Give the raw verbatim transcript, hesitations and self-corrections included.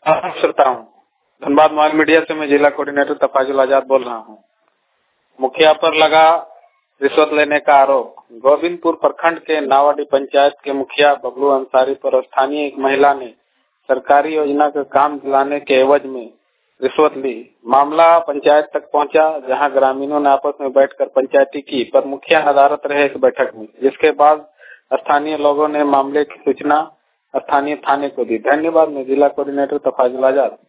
हाँ, श्रोता हूँ। धनबाद मोबाइल मीडिया से मैं जिला कोऑर्डिनेटर तफाजुल आजाद बोल रहा हूँ। मुखिया पर लगा रिश्वत लेने का आरोप। गोविंदपुर प्रखंड के नावाडी पंचायत के मुखिया बबलू अंसारी पर स्थानीय एक महिला ने सरकारी योजना का काम दिलाने के एवज में रिश्वत ली। मामला पंचायत तक पहुंचा, जहां ग्रामीणों ने आपस में बैठकर पंचायती की, पर मुखिया नदारत रहे इस बैठक में, जिसके बाद स्थानीय लोगों ने मामले की सूचना स्थानीय थाने को दी। धन्यवाद। मैं जिला कोऑर्डिनेटर तफाजुल आजाद।